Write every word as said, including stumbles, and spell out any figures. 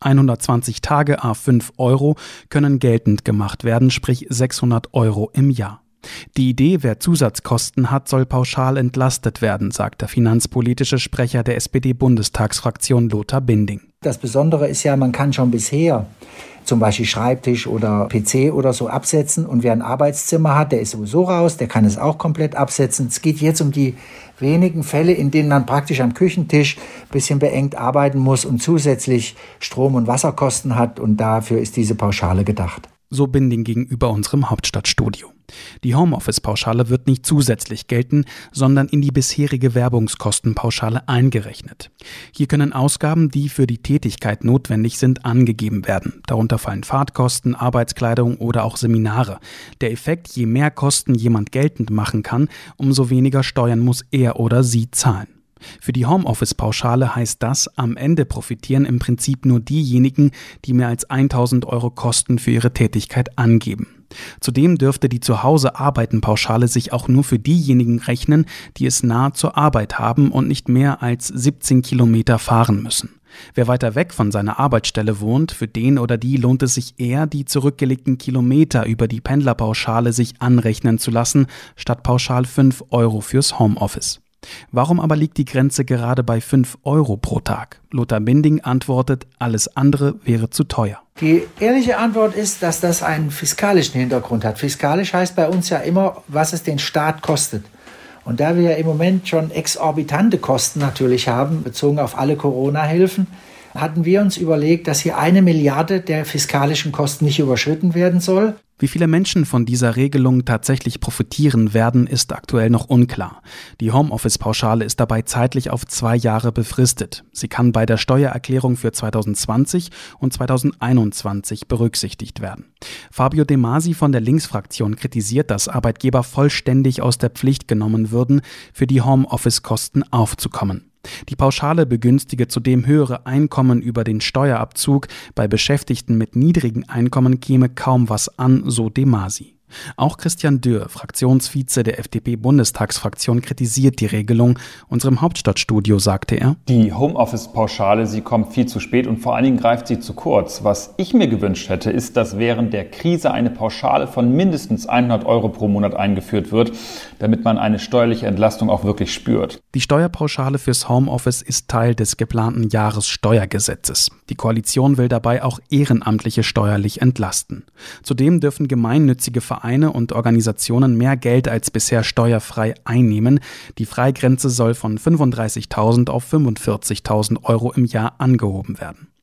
hundertzwanzig Tage à fünf Euro können geltend gemacht werden, sprich sechshundert Euro im Jahr. Die Idee, wer Zusatzkosten hat, soll pauschal entlastet werden, sagt der finanzpolitische Sprecher der S P D-Bundestagsfraktion Lothar Binding. Das Besondere ist ja, man kann schon bisher zum Beispiel Schreibtisch oder P C oder so absetzen, und wer ein Arbeitszimmer hat, der ist sowieso raus, der kann es auch komplett absetzen. Es geht jetzt um die wenigen Fälle, in denen man praktisch am Küchentisch ein bisschen beengt arbeiten muss und zusätzlich Strom- und Wasserkosten hat, und dafür ist diese Pauschale gedacht. So Binding gegenüber unserem Hauptstadtstudio. Die Homeoffice-Pauschale wird nicht zusätzlich gelten, sondern in die bisherige Werbungskostenpauschale eingerechnet. Hier können Ausgaben, die für die Tätigkeit notwendig sind, angegeben werden. Darunter fallen Fahrtkosten, Arbeitskleidung oder auch Seminare. Der Effekt: je mehr Kosten jemand geltend machen kann, umso weniger Steuern muss er oder sie zahlen. Für die Homeoffice-Pauschale heißt das, am Ende profitieren im Prinzip nur diejenigen, die mehr als tausend Euro Kosten für ihre Tätigkeit angeben. Zudem dürfte die Zuhause-Arbeiten-Pauschale sich auch nur für diejenigen rechnen, die es nahe zur Arbeit haben und nicht mehr als siebzehn Kilometer fahren müssen. Wer weiter weg von seiner Arbeitsstelle wohnt, für den oder die lohnt es sich eher, die zurückgelegten Kilometer über die Pendlerpauschale sich anrechnen zu lassen, statt pauschal fünf Euro fürs Homeoffice. Warum aber liegt die Grenze gerade bei fünf Euro pro Tag? Lothar Binding antwortet, alles andere wäre zu teuer. Die ehrliche Antwort ist, dass das einen fiskalischen Hintergrund hat. Fiskalisch heißt bei uns ja immer, was es den Staat kostet. Und da wir ja im Moment schon exorbitante Kosten natürlich haben, bezogen auf alle Corona-Hilfen, hatten wir uns überlegt, dass hier eine Milliarde der fiskalischen Kosten nicht überschritten werden soll. Wie viele Menschen von dieser Regelung tatsächlich profitieren werden, ist aktuell noch unklar. Die Homeoffice-Pauschale ist dabei zeitlich auf zwei Jahre befristet. Sie kann bei der Steuererklärung für zweitausendzwanzig und zweitausendeinundzwanzig berücksichtigt werden. Fabio De Masi von der Linksfraktion kritisiert, dass Arbeitgeber vollständig aus der Pflicht genommen würden, für die Homeoffice-Kosten aufzukommen. Die Pauschale begünstige zudem höhere Einkommen über den Steuerabzug. Bei Beschäftigten mit niedrigen Einkommen käme kaum was an, so De Masi. Auch Christian Dürr, Fraktionsvize der F D P-Bundestagsfraktion, kritisiert die Regelung. Unserem Hauptstadtstudio sagte er: Die Homeoffice-Pauschale, sie kommt viel zu spät und vor allen Dingen greift sie zu kurz. Was ich mir gewünscht hätte, ist, dass während der Krise eine Pauschale von mindestens hundert Euro pro Monat eingeführt wird, damit man eine steuerliche Entlastung auch wirklich spürt. Die Steuerpauschale fürs Homeoffice ist Teil des geplanten Jahressteuergesetzes. Die Koalition will dabei auch Ehrenamtliche steuerlich entlasten. Zudem dürfen gemeinnützige Vereine Vereine und Organisationen mehr Geld als bisher steuerfrei einnehmen. Die Freigrenze soll von fünfunddreißigtausend auf fünfundvierzigtausend Euro im Jahr angehoben werden.